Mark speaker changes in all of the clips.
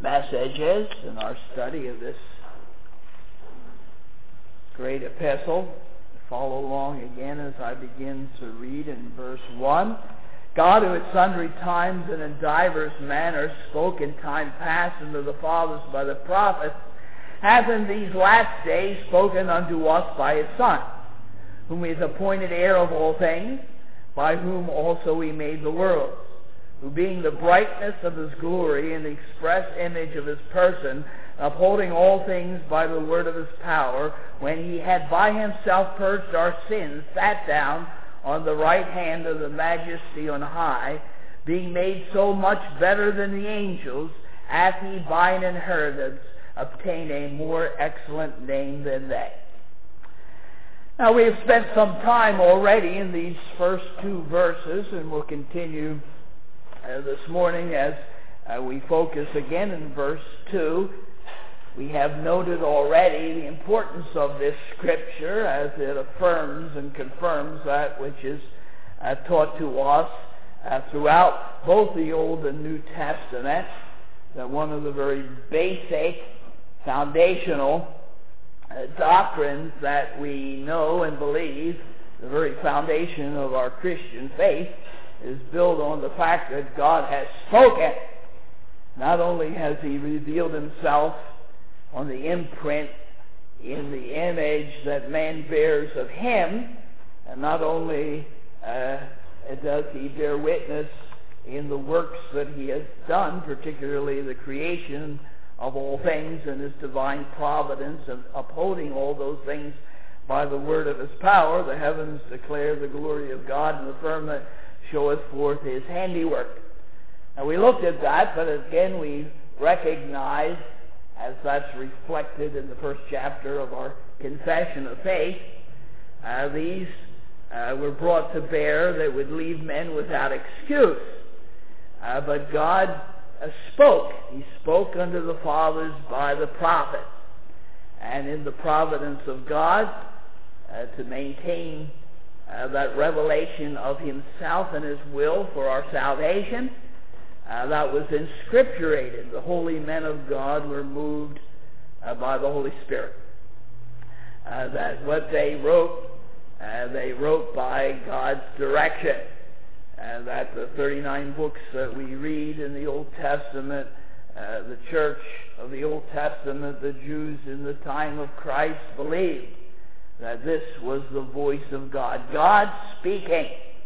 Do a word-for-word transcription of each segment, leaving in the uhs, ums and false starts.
Speaker 1: messages in our study of this great epistle. Follow along again as I begin to read in verse one. God, who at sundry times and in divers manners spoke in time past unto the fathers by the prophets, hath in these last days spoken unto us by his Son, whom he hath appointed heir of all things, by whom also he made the worlds, who being the brightness of his glory and the express image of his person, upholding all things by the word of his power, when he had by himself purged our sins, sat down on the right hand of the majesty on high, being made so much better than the angels, as he by an inheritance obtained a more excellent name than they. Now, we have spent some time already in these first two verses, and we'll continue uh, this morning as uh, we focus again in verse two. We have noted already the importance of this scripture as it affirms and confirms that which is uh, taught to us uh, throughout both the Old and New Testament, that one of the very basic, foundational uh, doctrines that we know and believe, the very foundation of our Christian faith, is built on the fact that God has spoken. Not only has he revealed himself on the imprint in the image that man bears of him, and not only uh, does he bear witness in the works that he has done, particularly the creation of all things and his divine providence and upholding all those things by the word of his power. The heavens declare the glory of God, and the firmament showeth forth his handiwork. Now, we looked at that, but again we recognize, as that's reflected in the first chapter of our Confession of Faith, uh, these uh, were brought to bear that would leave men without excuse. Uh, but God uh, spoke. He spoke unto the fathers by the prophets. And in the providence of God, uh, to maintain uh, that revelation of himself and his will for our salvation, Uh, that was inscripturated. The holy men of God were moved uh, by the Holy Spirit. Uh, that what they wrote, uh, they wrote by God's direction. And that the thirty-nine books that we read in the Old Testament, uh, the church of the Old Testament, the Jews in the time of Christ believed that this was the voice of God. God speaking.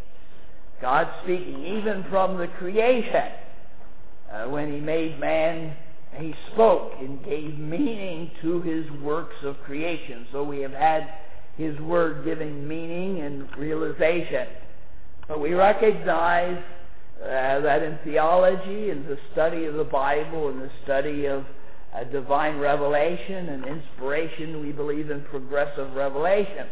Speaker 1: God speaking even from the creation. Uh, when he made man, he spoke and gave meaning to his works of creation. So we have had his word giving meaning and realization. But we recognize uh, that in theology, in the study of the Bible, in the study of uh, divine revelation and inspiration, we believe in progressive revelation.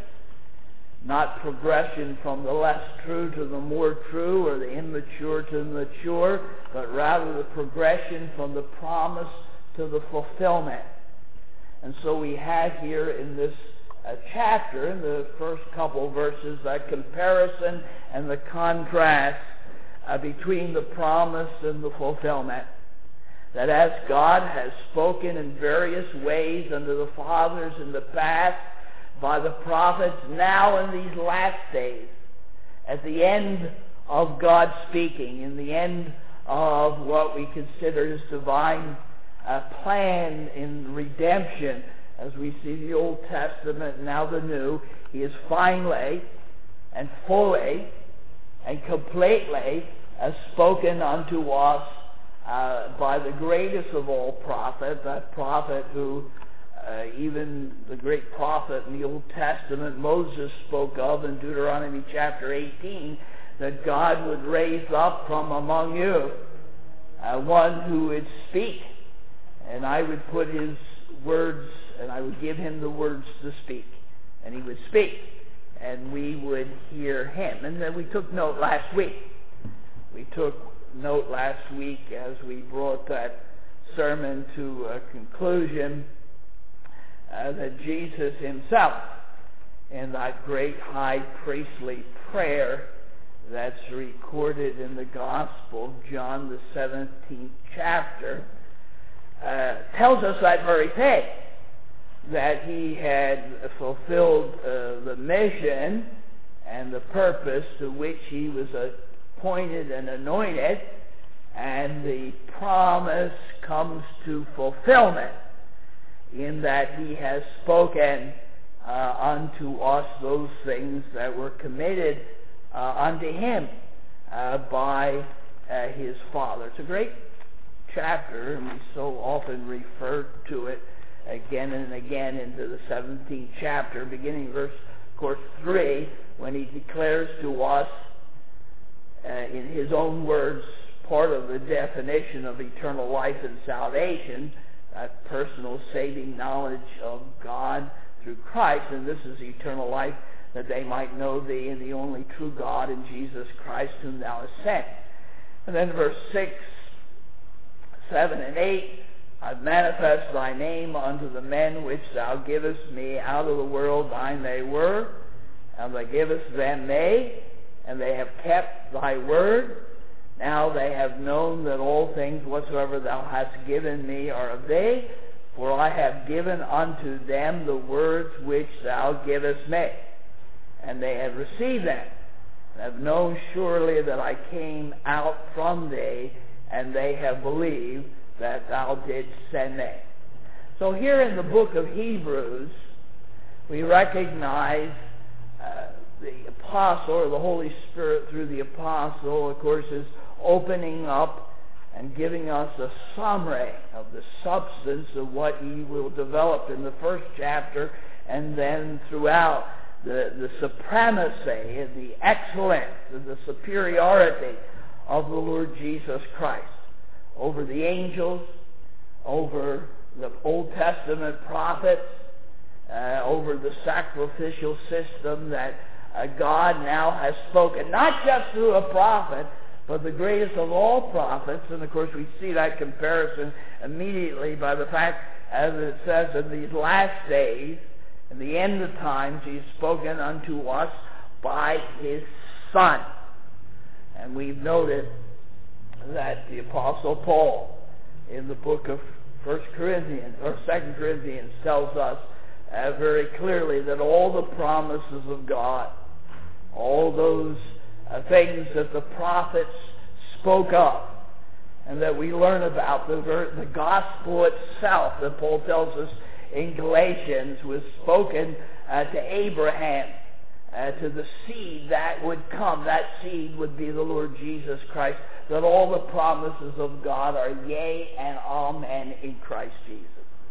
Speaker 1: Not progression from the less true to the more true, or the immature to the mature, but rather the progression from the promise to the fulfillment. And so we have here in this uh, chapter, in the first couple verses, that comparison and the contrast uh, between the promise and the fulfillment. That as God has spoken in various ways unto the fathers in the past, by the prophets, now in these last days, at the end of God speaking, in the end of what we consider his divine uh, plan in redemption, as we see the Old Testament, now the New, he has finally and fully and completely uh, spoken unto us uh, by the greatest of all prophets, that prophet who Uh, even the great prophet in the Old Testament, Moses, spoke of in Deuteronomy chapter eighteen, that God would raise up from among you uh, one who would speak, and I would put his words, and I would give him the words to speak, and he would speak, and we would hear him. And then we took note last week. We took note last week as we brought that sermon to a conclusion, Uh, that Jesus himself, in that great high priestly prayer that's recorded in the Gospel of John, the seventeenth chapter, uh, tells us that very thing, that he had fulfilled uh, the mission and the purpose to which he was appointed and anointed, and the promise comes to fulfillment in that he has spoken uh, unto us those things that were committed uh, unto him uh, by uh, his Father. It's a great chapter, and we so often refer to it again and again into the seventeenth chapter, beginning verse, of course, three, when he declares to us, uh, in his own words, part of the definition of eternal life and salvation, that personal saving knowledge of God through Christ, and this is eternal life, that they might know thee and the only true God and Jesus Christ whom thou hast sent. And then verse six, seven, and eight, I've manifest thy name unto the men which thou givest me out of the world, thine they were, and thou givest them me, and they have kept thy word. Now they have known that all things whatsoever thou hast given me are of thee, for I have given unto them the words which thou givest me, and they have received them, and have known surely that I came out from thee, and they have believed that thou didst send me. So here in the book of Hebrews, we recognize uh, the apostle, or the Holy Spirit through the apostle, of course, is opening up and giving us a summary of the substance of what he will develop in the first chapter, and then throughout the, the supremacy and the excellence and the superiority of the Lord Jesus Christ over the angels, over the Old Testament prophets, uh, over the sacrificial system that uh, God now has spoken, not just through a prophet, but the greatest of all prophets. And of course we see that comparison immediately by the fact, as it says, in these last days, in the end of times, he's spoken unto us by his Son. And we've noted that the Apostle Paul, in the book of First Corinthians, or Second Corinthians, tells us uh, very clearly that all the promises of God, all those uh, things that the prophets spoke of, and that we learn about, the, the gospel itself that Paul tells us in Galatians was spoken uh, to Abraham, uh, to the seed that would come. That seed would be the Lord Jesus Christ, that all the promises of God are yea and amen in Christ Jesus.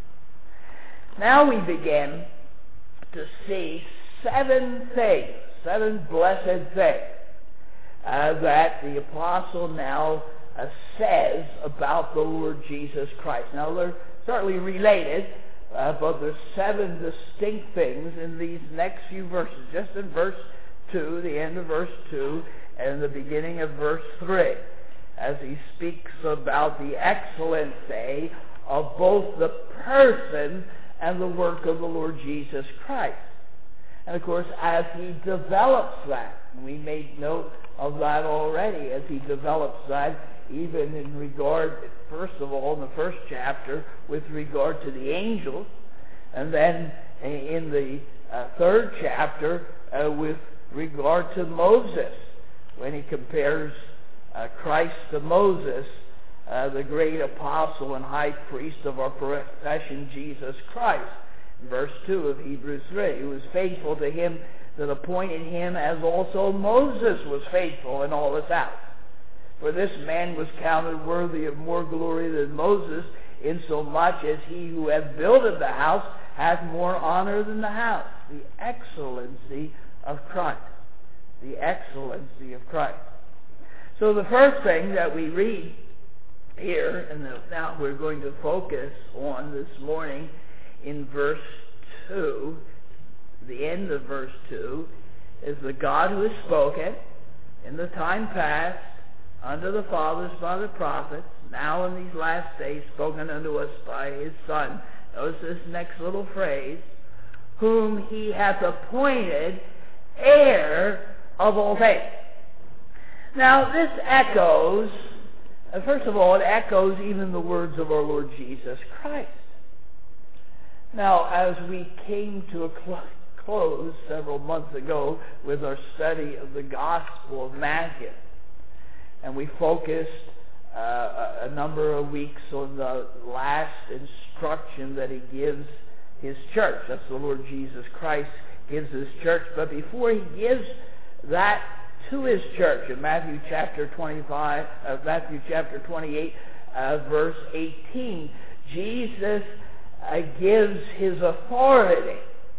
Speaker 1: Now we begin to see seven things, seven blessed things uh, that the apostle now uh, says about the Lord Jesus Christ. Now they're certainly related, uh, but there's seven distinct things in these next few verses. Just in verse two, the end of verse two, and the beginning of verse three, as he speaks about the excellency of both the person and the work of the Lord Jesus Christ. And of course, as he develops that, and we made note of that already, as he develops that, even in regard, first of all, in the first chapter, with regard to the angels, and then in the uh, third chapter, uh, with regard to Moses, when he compares uh, Christ to Moses, uh, the great apostle and high priest of our profession, Jesus Christ. In verse two of Hebrews three, who was faithful to him that appointed him, as also Moses was faithful in all his house. For this man was counted worthy of more glory than Moses, insomuch as he who hath builded the house hath more honor than the house. The excellency of Christ. The excellency of Christ. So the first thing that we read here, and now we're going to focus on this morning in verse two, the end of verse two, is the God who has spoken in the time past unto the fathers by the prophets, now in these last days spoken unto us by his Son. Notice this next little phrase, whom he hath appointed heir of all things. Now this echoes And first of all, it echoes even the words of our Lord Jesus Christ. Now, as we came to a cl- close several months ago with our study of the Gospel of Matthew, and we focused uh, a number of weeks on the last instruction that he gives his church. That's the Lord Jesus Christ gives his church. But before he gives that to his church, in Matthew chapter twenty-five, uh, Matthew chapter twenty-eight, uh, verse eighteen, Jesus uh, gives his authority,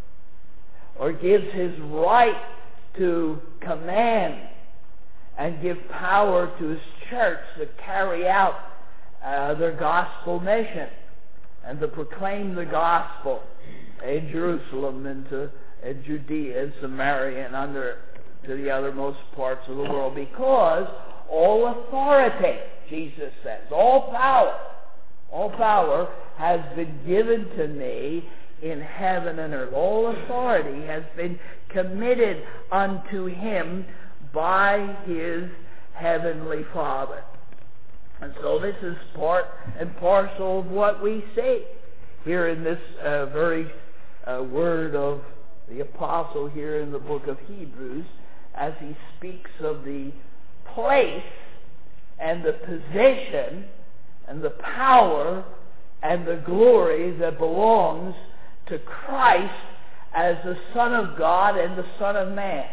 Speaker 1: or gives his right to command and give power to his church to carry out uh, their gospel mission and to proclaim the gospel in Jerusalem and to in Judea and Samaria and under to the othermost parts of the world. Because all authority, Jesus says, all power, all power has been given to me in heaven and earth. All authority has been committed unto him by his heavenly Father. And so this is part and parcel of what we see here in this uh, very uh, word of the apostle here in the book of Hebrews, as he speaks of the place and the position and the power and the glory that belongs to Christ as the Son of God and the Son of Man.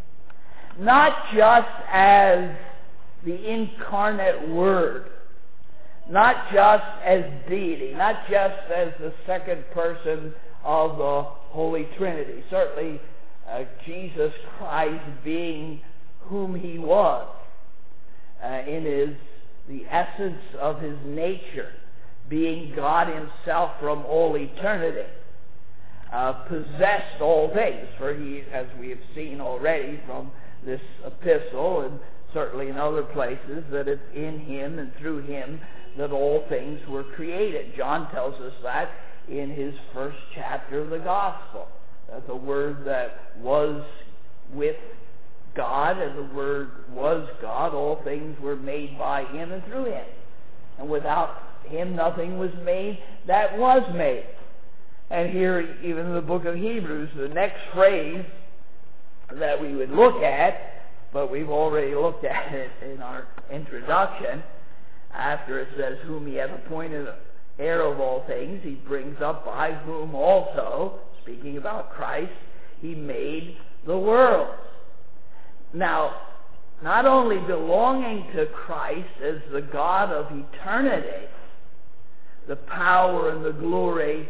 Speaker 1: Not just as the incarnate Word, not just as deity, not just as the second person of the Holy Trinity. Certainly, uh, Jesus Christ being whom he was uh, in his the essence of his nature, being God himself from all eternity, uh, possessed all things. For he, as we have seen already from this epistle, and certainly in other places, that it's in him and through him that all things were created. John tells us that in his first chapter of the Gospel. That the Word that was with God, and the Word was God. All things were made by him and through him. And without him nothing was made that was made. And here, even in the book of Hebrews, the next phrase that we would look at, but we've already looked at it in our introduction, after it says, whom he hath appointed heir of all things, he brings up by whom also, speaking about Christ, he made the world. Now, not only belonging to Christ as the God of eternity, the power and the glory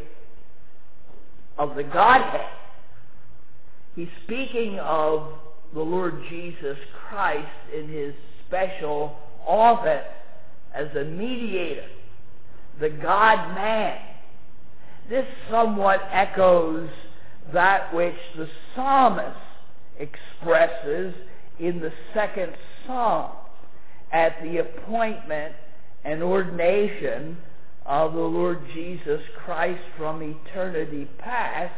Speaker 1: of the Godhead, he's speaking of the Lord Jesus Christ in his special office as a mediator, the God-man. This somewhat echoes that which the psalmist expresses in the second psalm at the appointment and ordination of the Lord Jesus Christ from eternity past,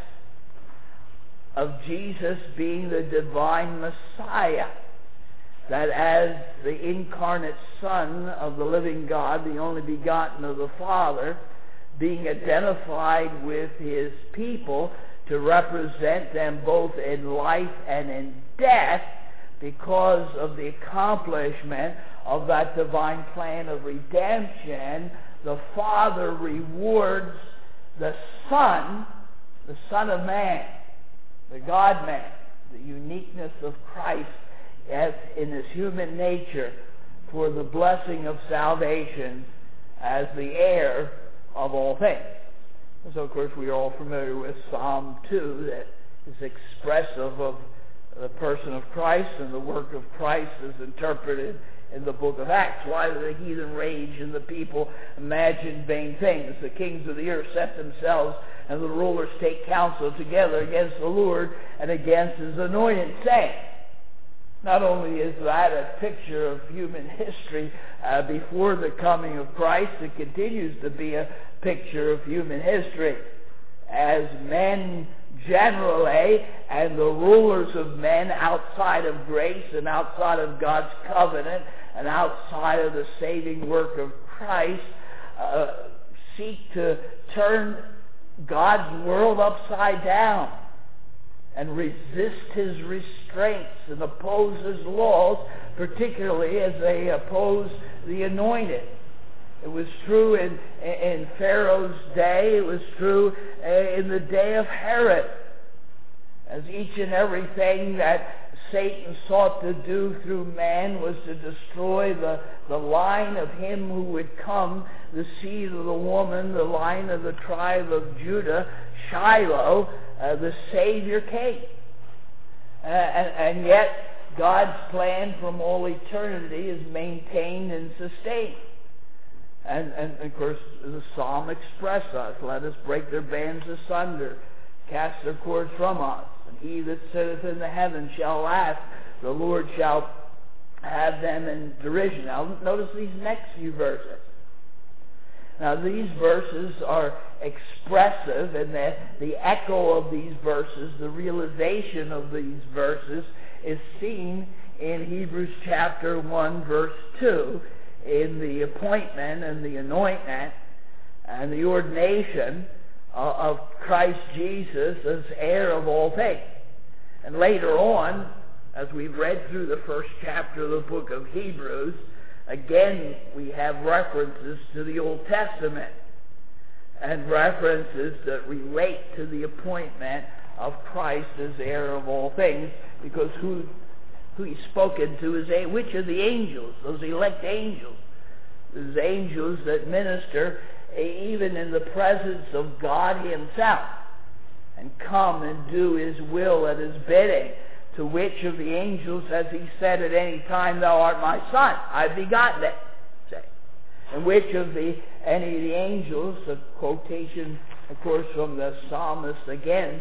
Speaker 1: of Jesus being the divine Messiah, that as the incarnate Son of the living God, the only begotten of the Father, being identified with his people to represent them both in life and in death, because of the accomplishment of that divine plan of redemption, the Father rewards the Son, the Son of Man, the God-man, the uniqueness of Christ as in his human nature, for the blessing of salvation as the heir of all things. So, of course, we are all familiar with Psalm two, that is expressive of the person of Christ and the work of Christ as interpreted in the book of Acts. Why do the heathen rage and the people imagine vain things? The kings of the earth set themselves, and the rulers take counsel together against the Lord and against his anointed, saying. Not only is that a picture of human history uh, before the coming of Christ, it continues to be a picture of human history as men generally and the rulers of men outside of grace and outside of God's covenant and outside of the saving work of Christ, uh, seek to turn God's world upside down and resist his restraints and oppose his laws, particularly as they oppose the anointed. It was true in, in Pharaoh's day. It was true in the day of Herod. As each and everything that Satan sought to do through man was to destroy the, the line of him who would come, the seed of the woman, the line of the tribe of Judah, Shiloh, uh, the Savior came. Uh, and, and yet God's plan from all eternity is maintained and sustained. And, and of course, the psalm expresses us, let us break their bands asunder, cast their cords from us. And he that sitteth in the heavens shall laugh, the Lord shall have them in derision. Now notice these next few verses. Now these verses are expressive, and the, the echo of these verses, the realization of these verses, is seen in Hebrews chapter one, verse two, in the appointment and the anointment and the ordination of Christ Jesus as heir of all things. And later on, as we've read through the first chapter of the book of Hebrews, again we have references to the Old Testament and references that relate to the appointment of Christ as heir of all things, because who who he's spoken to is a, which of the angels, those elect angels, those angels that minister even in the presence of God himself, and come and do his will at his bidding. To which of the angels has he said at any time, thou art my son, I've begotten thee? Say. And which of the any of the angels, a quotation of course from the psalmist again,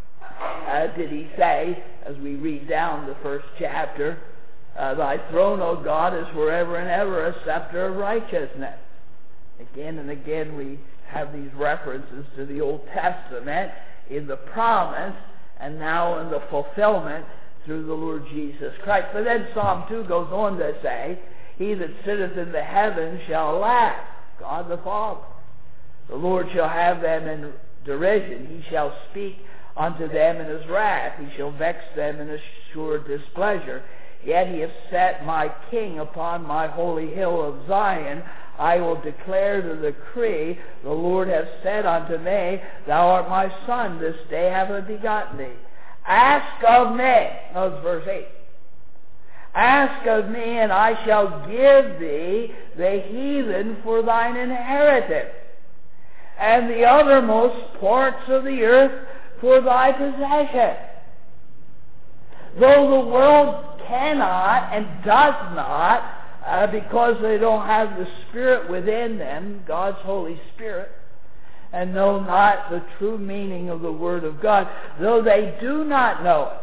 Speaker 1: uh, did he say, as we read down the first chapter, uh, thy throne, O God, is forever and ever a scepter of righteousness. Again and again we have these references to the Old Testament in the promise and now in the fulfillment through the Lord Jesus Christ. But then Psalm two goes on to say, he that sitteth in the heavens shall laugh, God the Father. The Lord shall have them in derision. He shall speak unto them in his wrath. He shall vex them in his sure displeasure. Yet he hath set my king upon my holy hill of Zion. I will declare the decree, the Lord hath said unto me, thou art my son, this day have I begotten thee. Ask of me, notice verse eight. Ask of me, and I shall give thee the heathen for thine inheritance, and the uttermost parts of the earth for thy possession. Though the world cannot and does not, Uh, because they don't have the Spirit within them, God's Holy Spirit, and know not the true meaning of the Word of God, though they do not know it,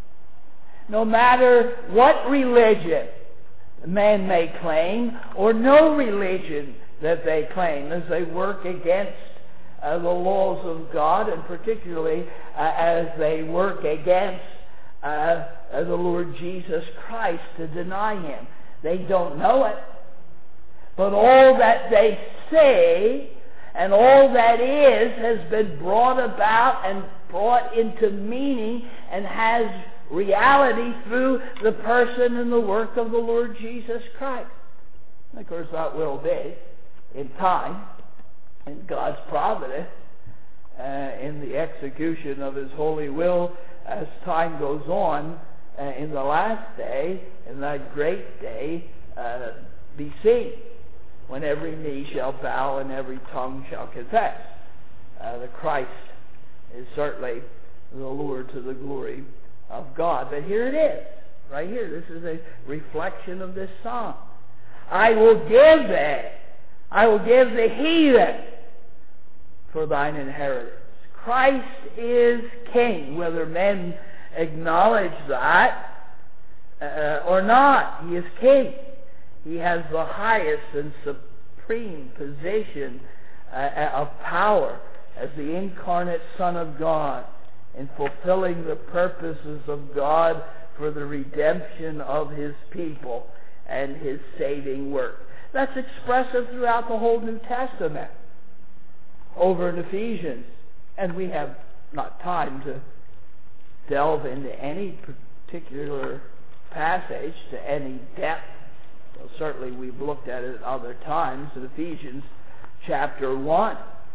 Speaker 1: no matter what religion man may claim, or no religion that they claim, as they work against uh, the laws of God, and particularly uh, as they work against uh, uh, the Lord Jesus Christ to deny Him. They don't know it. But all that they say and all that is has been brought about and brought into meaning and has reality through the person and the work of the Lord Jesus Christ. And of course that will be in time, in God's providence, uh, in the execution of His holy will as time goes on. Uh, in the last day, in that great day, uh, be seen, when every knee shall bow and every tongue shall confess. Uh, the Christ is certainly the Lord to the glory of God. But here it is, right here. This is a reflection of this psalm. I will give thee, I will give the heathen for thine inheritance. Christ is King, whether men acknowledge that uh, or not. He is King. He has the highest and supreme position uh, of power as the incarnate Son of God in fulfilling the purposes of God for the redemption of His people. and his saving work. That's expressive throughout the whole New Testament. Over in Ephesians, and we have not time to delve into any particular passage to any depth. Well, certainly we've looked at it other times in Ephesians chapter one.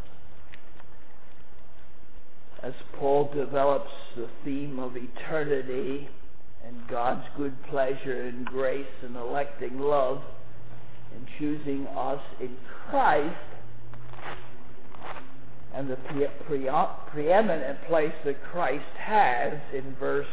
Speaker 1: As Paul develops the theme of eternity and God's good pleasure and grace and electing love and choosing us in Christ, and the pre- pre- preeminent place that Christ has in verse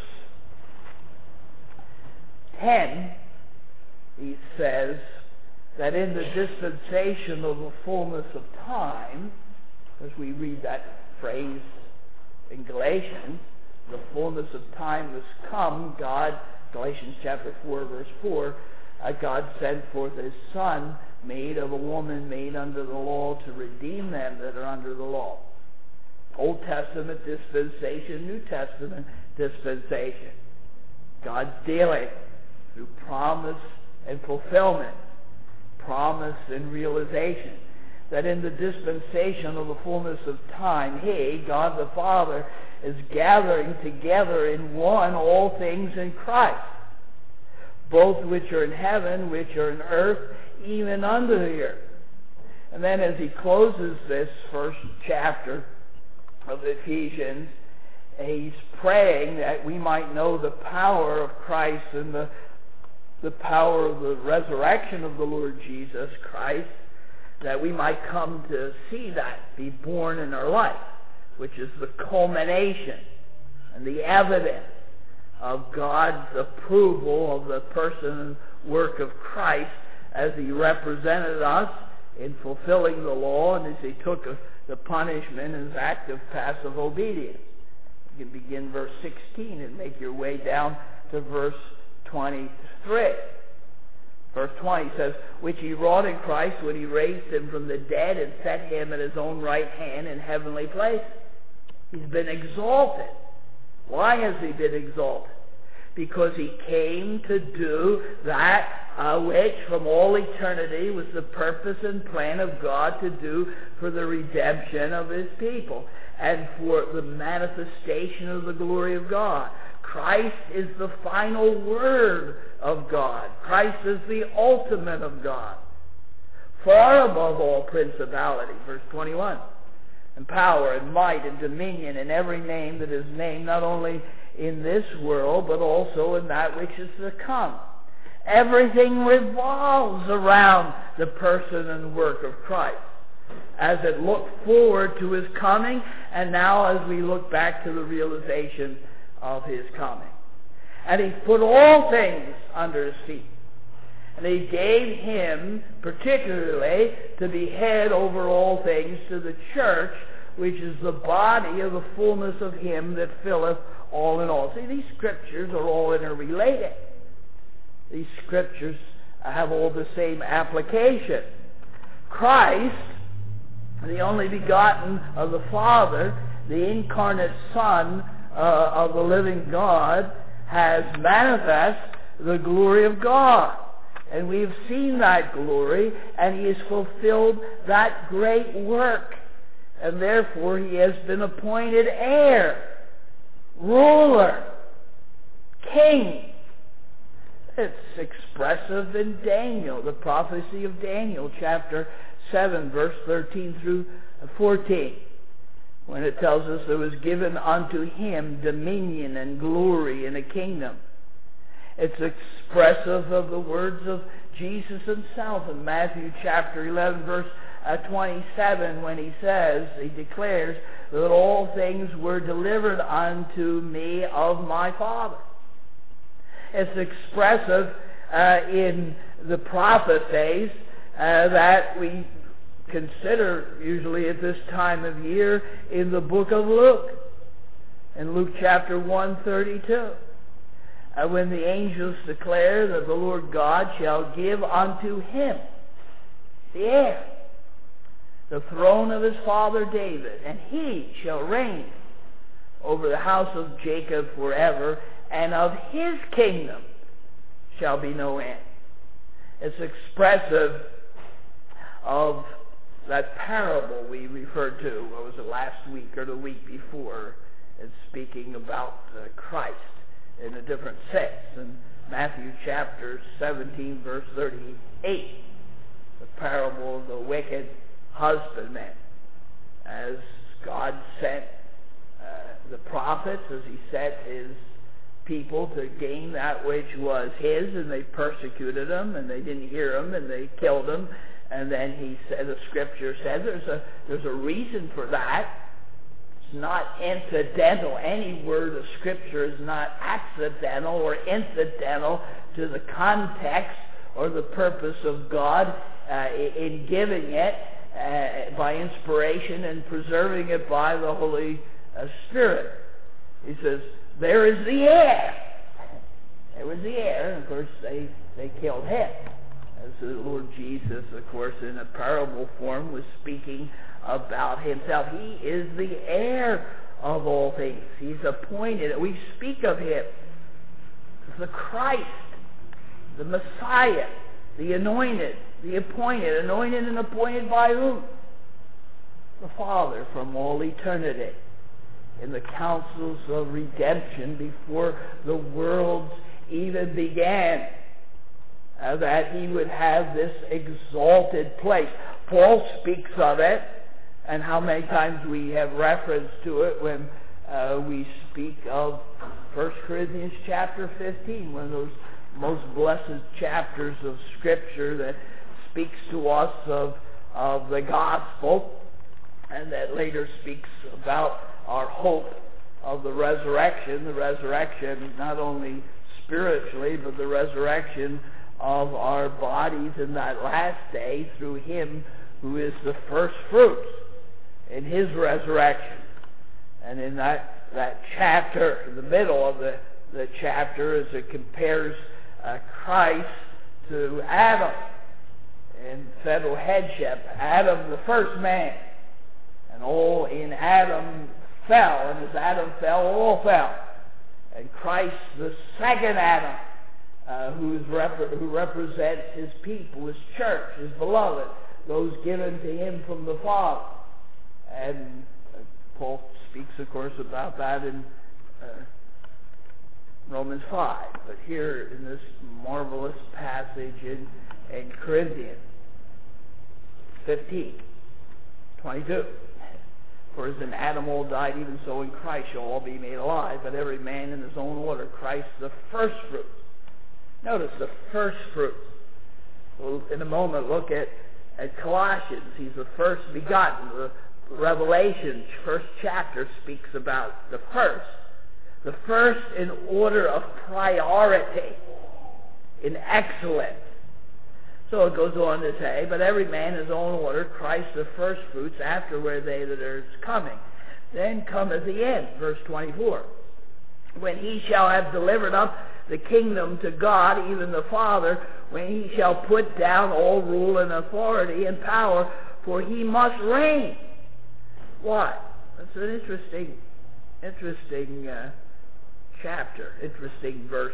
Speaker 1: ten, he says that in the dispensation of the fullness of time, as we read that phrase in Galatians, the fullness of time has come. God, Galatians chapter four, verse four, uh, God sent forth his Son, made of a woman, made under the law, to redeem them that are under the law. Old Testament dispensation, New Testament dispensation. God's dealing through promise and fulfillment, promise and realization, that in the dispensation of the fullness of time, he, God the Father, is gathering together in one all things in Christ, both which are in heaven, which are in earth, even under the earth. And then as he closes this first chapter of Ephesians, he's praying that we might know the power of Christ and the, the power of the resurrection of the Lord Jesus Christ, that we might come to see that be born in our life, which is the culmination and the evidence of God's approval of the person and work of Christ as he represented us in fulfilling the law and as he took a, the punishment as active passive obedience. You can begin verse sixteen and make your way down to verse twenty-three. Verse twenty says, which he wrought in Christ when he raised him from the dead and set him at his own right hand in heavenly places. He's been exalted. Why has he been exalted? Because he came to do that uh, which from all eternity was the purpose and plan of God to do for the redemption of his people and for the manifestation of the glory of God. Christ is the final word of God. Christ is the ultimate of God, far above all principality. Verse twenty-one. And power and might and dominion and every name that is named, not only in this world, but also in that which is to come. Everything revolves around the person and work of Christ, as it looked forward to his coming, and now as we look back to the realization of his coming. And he put all things under his feet. And he gave him particularly to be head over all things to the church, which is the body of the fullness of him that filleth all in all. See, these scriptures are all interrelated. These scriptures have all the same application. Christ, the only begotten of the Father, the incarnate Son uh, of the living God, has manifest the glory of God. And we've seen that glory, and he has fulfilled that great work. And therefore he has been appointed heir, ruler, king. It's expressive in Daniel, the prophecy of Daniel, chapter seven, verse thirteen through fourteen, when it tells us there was given unto him dominion and glory and a kingdom. It's expressive of the words of Jesus himself in Matthew chapter eleven, verse uh, twenty-seven, when he says, he declares that all things were delivered unto me of my Father. It's expressive uh, in the prophecies uh, that we consider usually at this time of year in the book of Luke, in Luke chapter one thirty-two. Uh, when the angels declare that the Lord God shall give unto him, the heir, the throne of his father David, and he shall reign over the house of Jacob forever, and of his kingdom shall be no end. It's expressive of that parable we referred to, what was it, last week or the week before, in speaking about uh, Christ in a different sense. In Matthew chapter seventeen, verse thirty-eight, the parable of the wicked husbandman. As God sent uh, the prophets, as he sent his people to gain that which was his, and they persecuted him, and they didn't hear him, and they killed him. And then he said, the scripture says there's a there's a reason for that. It's not incidental. Any word of scripture is not accidental or incidental to the context or the purpose of God uh, in giving it uh, by inspiration and preserving it by the Holy uh, Spirit. He says, there is the heir. There was the heir, and of course they, they killed him. As the Lord Jesus, of course, in a parable form, was speaking about himself. He is the heir of all things. He's appointed. We speak of him as the Christ, the Messiah, the anointed, the appointed. Anointed and appointed by whom? The Father from all eternity. In the councils of redemption before the worlds even began, uh, that he would have this exalted place. Paul speaks of it, and how many times we have reference to it when uh, we speak of First Corinthians chapter fifteen, one of those most blessed chapters of Scripture that speaks to us of, of the gospel, and that later speaks about our hope of the resurrection, the resurrection not only spiritually, but the resurrection of our bodies in that last day through him who is the first fruits in his resurrection. And in that, that chapter, in the middle of the, the chapter, as it compares uh, Christ to Adam in federal headship, Adam the first man, and all in Adam fell, and as Adam fell, all fell. And Christ, the second Adam, uh, who, is rep- who represents his people, his church, his beloved, those given to him from the Father. And uh, Paul speaks, of course, about that in uh, Romans five. But here in this marvelous passage in, in Corinthians fifteen, twenty-two. For as in Adam all died, even so in Christ shall all be made alive, but every man in his own order. Christ the first fruits. Notice the first fruits. We'll in a moment look at, at Colossians. He's the first begotten. The Revelation, first chapter, speaks about the first. The first in order of priority, in excellence. So it goes on to say, but every man his own order, Christ the first fruits, afterward they that are coming. Then cometh the end, verse twenty-four. When he shall have delivered up the kingdom to God, even the Father, when he shall put down all rule and authority and power, for he must reign. Why? That's an interesting, interesting uh, chapter, interesting verse.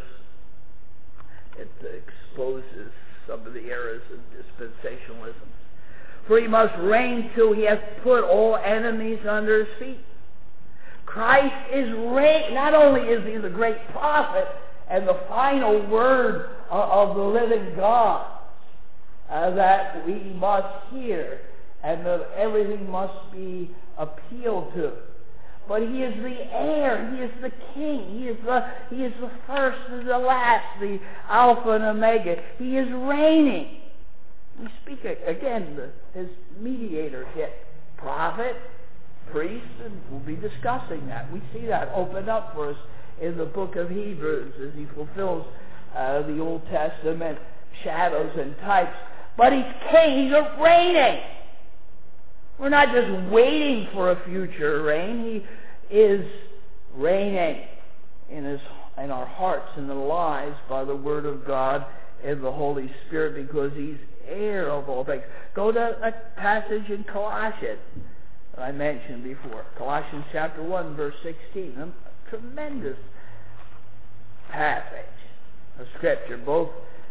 Speaker 1: It exposes some of the errors of dispensationalism. For he must reign till he has put all enemies under his feet. Christ is reign. Not only is he the great prophet and the final word of, of the living God uh, that we must hear, and that everything must be appealed to. But he is the heir. He is the king. He is the, he is the first and the last, the Alpha and Omega. He is reigning. We speak again the, his mediatorship, prophet, priest, and we'll be discussing that. We see that open up for us in the book of Hebrews as he fulfills uh, the Old Testament shadows and types. But he's king. He's reigning. We're not just waiting for a future reign. He is reigning in his in our hearts and the lives by the Word of God and the Holy Spirit, because he's heir of all things. Go to a passage in Colossians that I mentioned before. Colossians chapter one, verse sixteen. A tremendous passage of Scripture. Both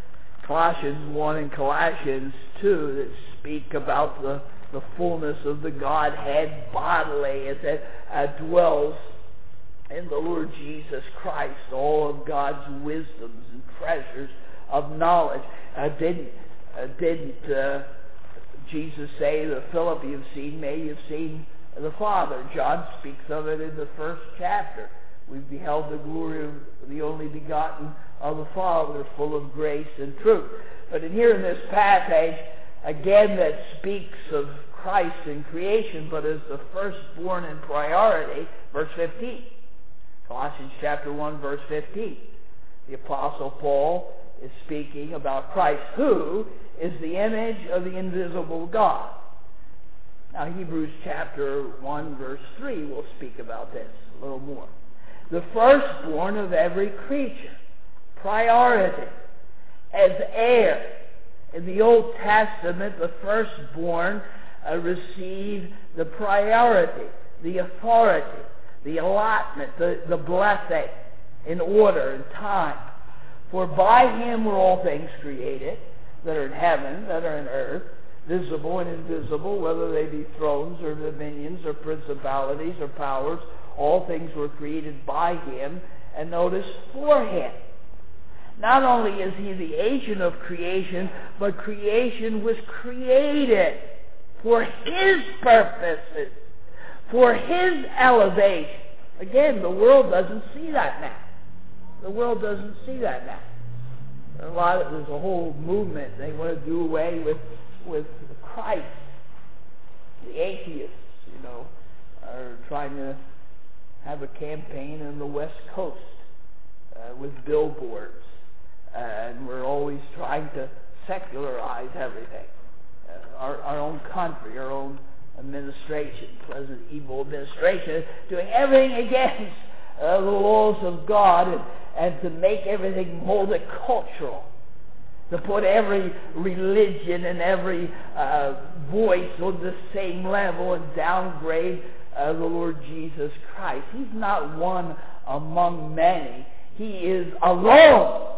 Speaker 1: Colossians one and Colossians two that speak about the, the fullness of the Godhead bodily as it uh, dwells in the Lord Jesus Christ, all of God's wisdoms and treasures of knowledge. Uh, didn't uh, didn't uh, Jesus say to Philip, "You've seen me, you've seen the Father"? John speaks of it in the first chapter. We've beheld the glory of the only begotten of the Father, full of grace and truth. But in here in this passage, again, that speaks of Christ in creation, but as the firstborn in priority, verse fifteen. Colossians chapter one, verse fifteen. The Apostle Paul is speaking about Christ, who is the image of the invisible God. Now, Hebrews chapter one, verse three will speak about this a little more. The firstborn of every creature, priority, as heir. In the Old Testament, the firstborn uh, received the priority, the authority, the allotment, the, the blessing in order and time. For by him were all things created, that are in heaven, that are in earth, visible and invisible, whether they be thrones or dominions or principalities or powers. All things were created by him, and notice, for him. Not only is he the agent of creation, but creation was created for his purposes, for his elevation. Again, the world doesn't see that now. The world doesn't see that now. A lot of, there's a whole movement. They want to do away with, with Christ. The atheists, you know, are trying to have a campaign in the West Coast uh, with billboards. Uh, and we're always trying to secularize everything. Uh, our, our own country, our own administration, present evil administration, doing everything against uh, the laws of God and, and to make everything multicultural, to put every religion and every uh, voice on the same level and downgrade uh, the Lord Jesus Christ. He's not one among many. He is alone.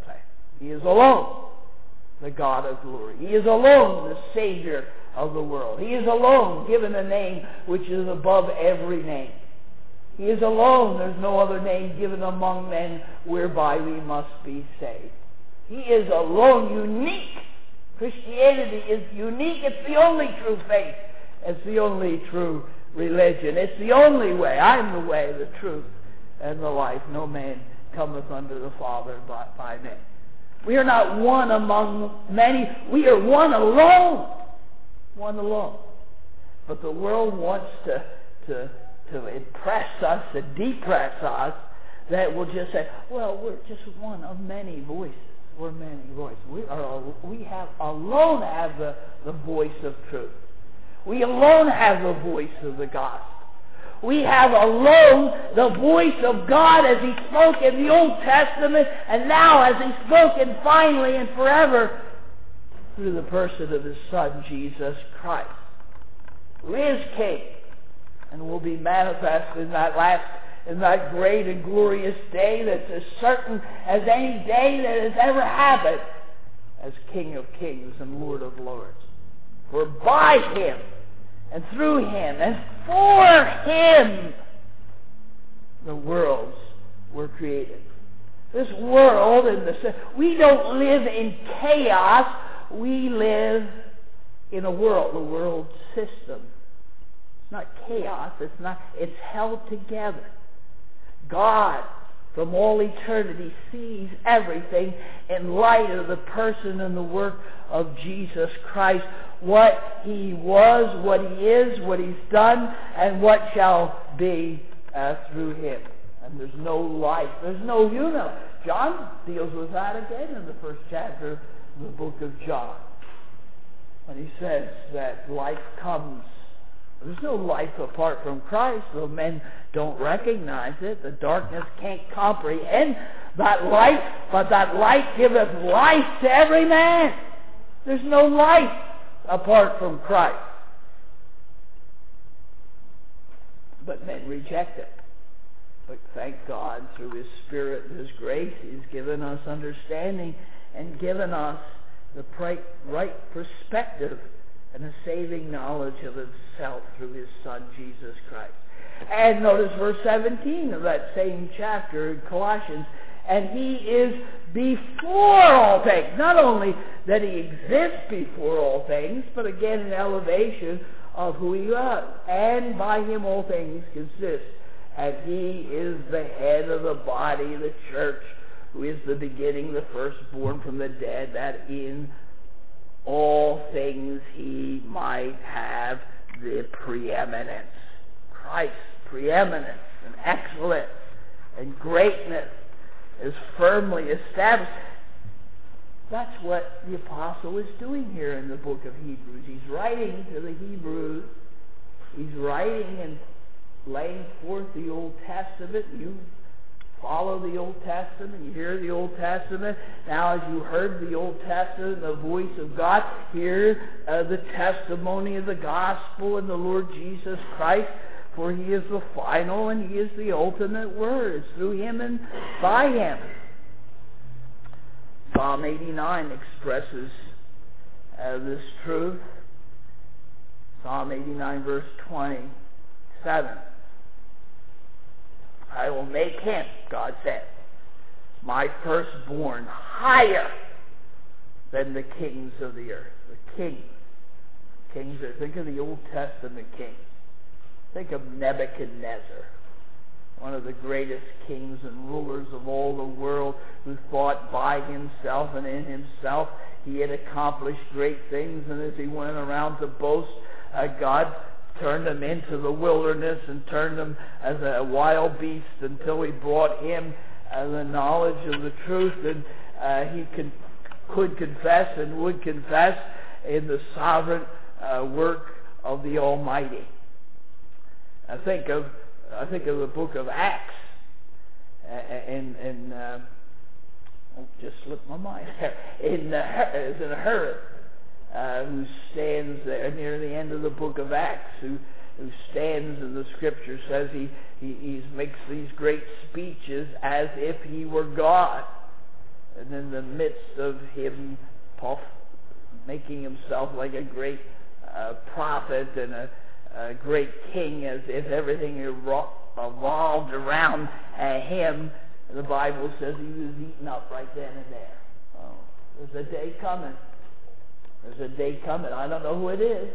Speaker 1: He is alone, the God of glory. He is alone, the Savior of the world. He is alone, given a name which is above every name. He is alone. There's no other name given among men whereby we must be saved. He is alone, unique. Christianity is unique. It's the only true faith. It's the only true religion. It's the only way. I am the way, the truth, and the life. No man cometh unto the Father but by me. We are not one among many. We are one alone. One alone. But the world wants to, to, to impress us and depress us, that will just say, well, we're just one of many voices. We're many voices. We are. We have alone have the, the voice of truth. We alone have the voice of the gospel. We have alone the voice of God as he spoke in the Old Testament, and now as he's spoken finally and forever through the person of his Son, Jesus Christ, who is King and will be manifest in that last, in that great and glorious day that's as certain as any day that has ever happened, as King of kings and Lord of lords. For by him and through him and for him the worlds were created. This world, in the we don't live in chaos. We live in a world, a world system. It's not chaos. It's not. It's held together. God, from all eternity, sees everything in light of the person and the work of Jesus Christ. What he was, what he is, what he's done, and what shall be uh, through him. And there's no life. There's no human. John deals with that again in the first chapter of the book of John, when he says that life comes. There's no life apart from Christ, though men don't recognize it. The darkness can't comprehend that light, but that light giveth life to every man. There's no life apart from Christ. But men reject it. But thank God, through his Spirit and his grace, he's given us understanding and given us the right perspective and a saving knowledge of himself through his Son, Jesus Christ. And notice verse seventeen of that same chapter in Colossians. And he is before all things. Not only that he exists before all things, but again an elevation of who he was. And by him all things consist. And he is the head of the body, the church, who is the beginning, the firstborn from the dead, that in all things he might have the preeminence. Christ's preeminence and excellence and greatness is firmly established. That's what the apostle is doing here in the book of Hebrews. He's writing to the Hebrews. He's writing and laying forth the Old Testament. You follow the Old Testament. You hear the Old Testament. Now, as you heard the Old Testament, the voice of God, hear uh, the testimony of the gospel and the Lord Jesus Christ. For he is the final and he is the ultimate word. It's through him and by him. Psalm eighty-nine expresses uh, this truth. Psalm eighty-nine verse twenty-seven. I will make him, God said, my firstborn higher than the kings of the earth. The kings. Kings are, think of the Old Testament kings. Think of Nebuchadnezzar, one of the greatest kings and rulers of all the world, who thought by himself and in himself he had accomplished great things, and as he went around to boast, uh, God turned him into the wilderness and turned him as a wild beast until he brought him uh, the knowledge of the truth, and uh, he con- could confess and would confess in the sovereign uh, work of the Almighty. I think of I think of the book of Acts, and and uh, oh, just slipped my mind there. In uh, is it Herod uh, who stands there near the end of the book of Acts, who who stands, and the Scripture says he he he's, makes these great speeches as if he were God, and in the midst of him puff, making himself like a great uh, prophet and a A great king, as if everything revolved around uh, him. The Bible says he was eaten up right then and there. Oh, there's a day coming. There's a day coming. I don't know who it is.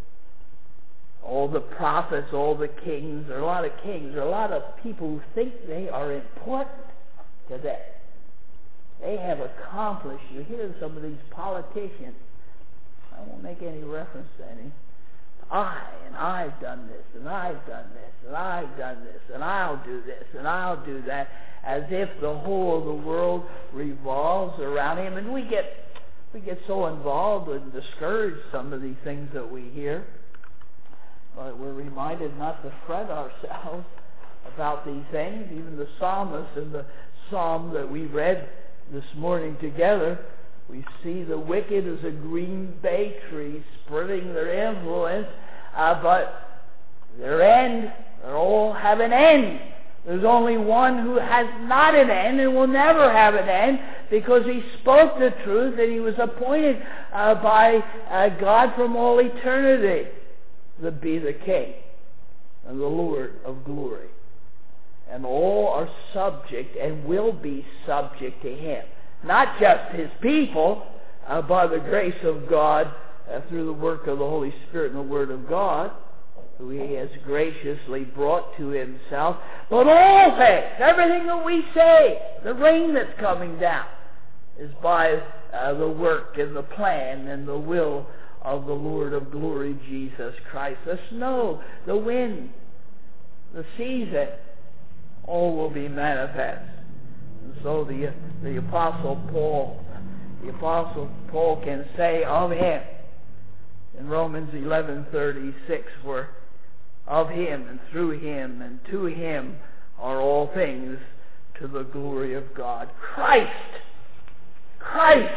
Speaker 1: All the prophets, all the kings, there are a lot of kings, there are a lot of people who think they are important today. They have accomplished. You hear some of these politicians. I won't make any reference to any. I, and I've done this, and I've done this, and I've done this, and I'll do this, and I'll do that, as if the whole of the world revolves around him. And we get we get so involved and discouraged some of these things that we hear. But we're reminded not to fret ourselves about these things. Even the psalmist in the psalm that we read this morning together, we see the wicked as a green bay tree spreading their influence, uh, but their end, they all have an end. There's only one who has not an end and will never have an end, because he spoke the truth and he was appointed uh, by uh, God from all eternity to be the King and the Lord of glory. And all are subject and will be subject to him. Not just his people, uh, by the grace of God, uh, through the work of the Holy Spirit and the Word of God, who he has graciously brought to himself, but all things, everything that we say, the rain that's coming down, is by uh, the work and the plan and the will of the Lord of glory, Jesus Christ. The snow, the wind, the season, all will be manifest. And so the the Apostle Paul, the Apostle Paul can say of him in Romans eleven thirty-six, for of him and through him and to him are all things, to the glory of God. Christ, Christ,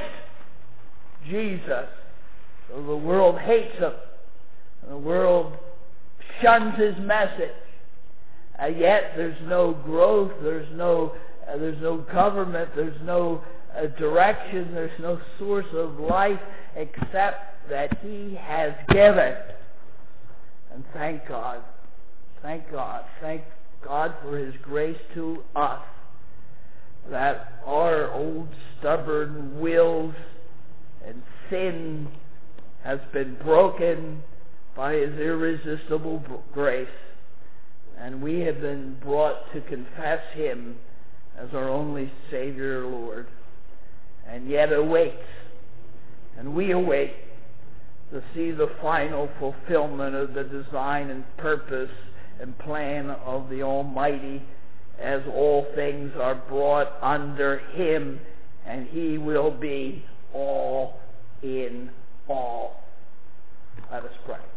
Speaker 1: Jesus. So the world hates him, and the world shuns his message. Uh, yet there's no growth, there's no uh, there's no government, there's no uh, direction. There's no source of life except that He has given. And thank God. Thank God. Thank God for His grace to us, that our old stubborn wills and sin has been broken by His irresistible grace, and we have been brought to confess Him as our only Savior, Lord, and yet awaits, and we await to see the final fulfillment of the design and purpose and plan of the Almighty, as all things are brought under Him, and He will be all in all. Let us pray.